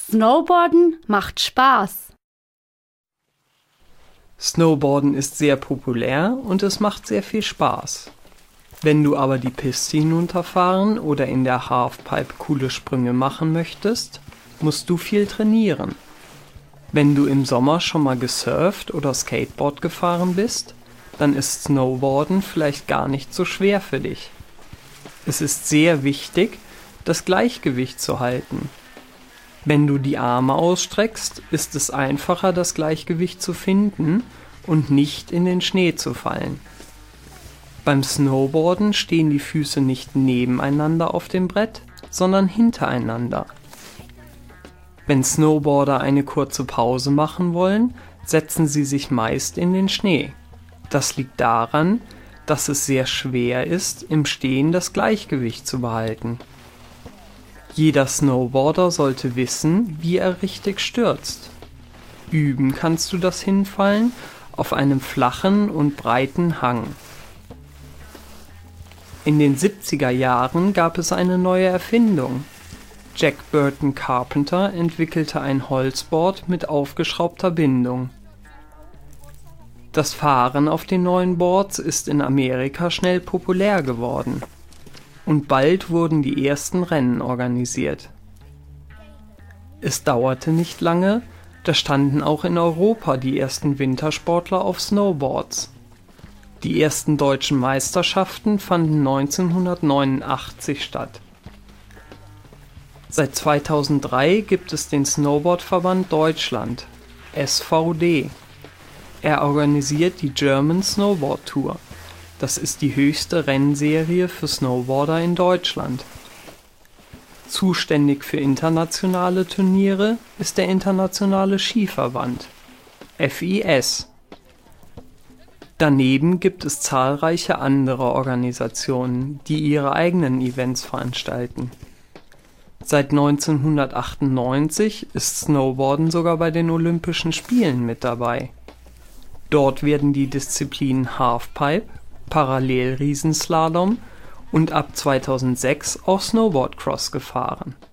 Snowboarden macht Spaß. Snowboarden ist sehr populär und es macht sehr viel Spaß. Wenn du aber die Piste hinunterfahren oder in der Halfpipe coole Sprünge machen möchtest, musst du viel trainieren. Wenn du im Sommer schon mal gesurft oder Skateboard gefahren bist, dann ist Snowboarden vielleicht gar nicht so schwer für dich. Es ist sehr wichtig, das Gleichgewicht zu halten. Wenn du die Arme ausstreckst, ist es einfacher, das Gleichgewicht zu finden und nicht in den Schnee zu fallen. Beim Snowboarden stehen die Füße nicht nebeneinander auf dem Brett, sondern hintereinander. Wenn Snowboarder eine kurze Pause machen wollen, setzen sie sich meist in den Schnee. Das liegt daran, dass es sehr schwer ist, im Stehen das Gleichgewicht zu behalten. Jeder Snowboarder sollte wissen, wie er richtig stürzt. Üben kannst du das Hinfallen auf einem flachen und breiten Hang. In den 70er Jahren gab es eine neue Erfindung. Jack Burton Carpenter entwickelte ein Holzboard mit aufgeschraubter Bindung. Das Fahren auf den neuen Boards ist in Amerika schnell populär geworden. Und bald wurden die ersten Rennen organisiert. Es dauerte nicht lange, da standen auch in Europa die ersten Wintersportler auf Snowboards. Die ersten deutschen Meisterschaften fanden 1989 statt. Seit 2003 gibt es den Snowboardverband Deutschland, SVD. Er organisiert die German Snowboard Tour. Das ist die höchste Rennserie für Snowboarder in Deutschland. Zuständig für internationale Turniere ist der Internationale Skiverband, FIS. Daneben gibt es zahlreiche andere Organisationen, die ihre eigenen Events veranstalten. Seit 1998 ist Snowboarden sogar bei den Olympischen Spielen mit dabei. Dort werden die Disziplinen Halfpipe, Parallel-Riesenslalom und ab 2006 auch Snowboardcross gefahren.